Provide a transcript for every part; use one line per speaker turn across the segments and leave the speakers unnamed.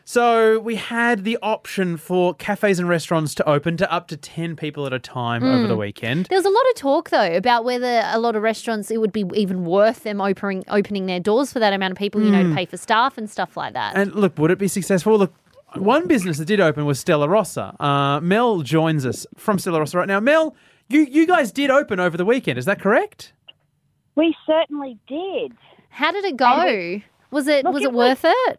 So we had the option for cafes and restaurants to open to up to 10 people at a time over the weekend.
There was a lot of talk, though, about whether a lot of restaurants, it would be even worth them opening their doors for that amount of people, to pay for staff and stuff like that.
And look, would it be successful? Look, one business that did open was Stella Rossa. Mel joins us from Stella Rossa right now. Mel, you guys did open over the weekend, is that correct?
We certainly did.
How did it go? Was it worth it?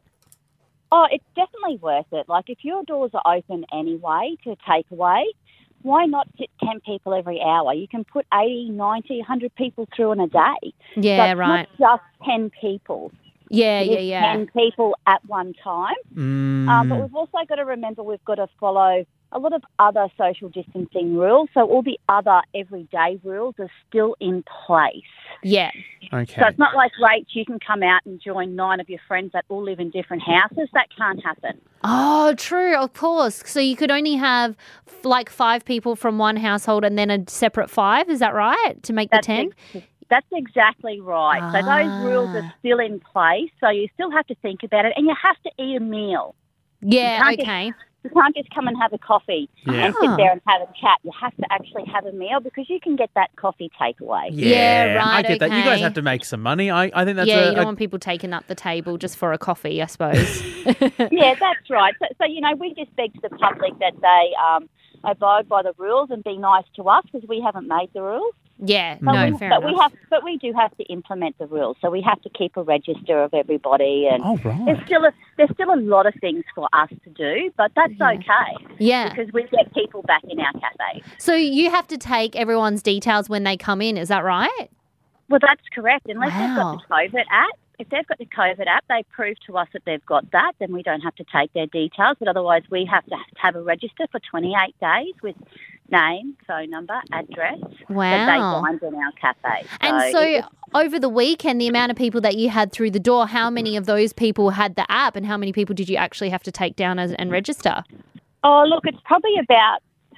Oh, it's definitely worth it. Like, if your doors are open anyway to takeaway, why not sit 10 people every hour? You can put 80, 90, 100 people through in a day.
Yeah,
so
right.
It's not just 10 people.
Yeah.
10 people at one time. But we've also got to remember we've got to follow a lot of other social distancing rules. So all the other everyday rules are still in place.
Yeah.
Okay.
So it's not like, Rach, you can come out and join 9 of your friends that all live in different houses. That can't happen.
Oh, true, of course. So you could only have like 5 people from one household and then a separate 5, is that right, to make the 10?
That's exactly right. So those rules are still in place. So you still have to think about it, and you have to eat a meal.
Yeah, okay.
You can't just come and have a coffee and sit there and have a chat. You have to actually have a meal because you can get that coffee takeaway.
Yeah, right,
I get that. You
okay.
guys have to make some money. I think that's
you don't want people taking up the table just for a coffee, I suppose.
Yeah, that's right. So we just beg to the public that they abide by the rules and be nice to us because we haven't made the rules.
Yeah, fair enough.
But we do have to implement the rules, so we have to keep a register of everybody. And there's still a lot of things for us to do, but that's okay.
Yeah,
because we get people back in our cafe.
So you have to take everyone's details when they come in. Is that right?
Well, that's correct. Unless they've got the COVID app. If they've got the COVID app, they prove to us that they've got that, then we don't have to take their details. But otherwise, we have to have a register for 28 days with name, phone number, address that they find in our cafe.
And so over the weekend, the amount of people that you had through the door, how many of those people had the app and how many people did you actually have to take down and register?
Oh, look, it's probably about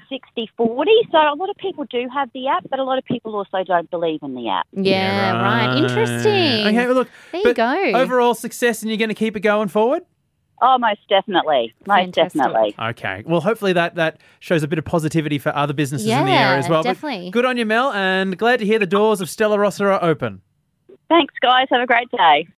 60-40. So a lot of people do have the app, but a lot of people also don't believe in the app.
Yeah, right. Interesting.
Okay, well, look.
There you go.
Overall success, and you're going to keep it going forward?
Oh, most definitely. Definitely.
Okay. Well, hopefully that shows a bit of positivity for other businesses in the area as well.
Definitely.
But good on you, Mel, and glad to hear the doors of Stella Rossa are open.
Thanks, guys. Have a great day.